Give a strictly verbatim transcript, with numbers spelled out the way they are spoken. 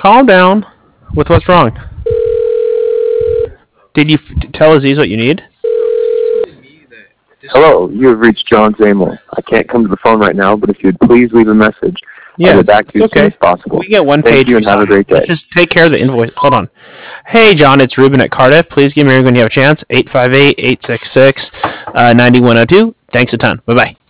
Calm down. With what's wrong? Did you f- tell Aziz what you need? Hello, you have reached John Zamel. I can't come to the phone right now, but if you'd please leave a message, Yeah, I'll get back to you okay. as soon as possible. We get one Thank page. you and have a great day. Let's just take care of the invoice. Hold on. Hey, John, it's Ruben at Cardiff. Please give me a ring when you have a chance. eight five eight, eight six six, nine one zero two. Thanks a ton. Bye-bye.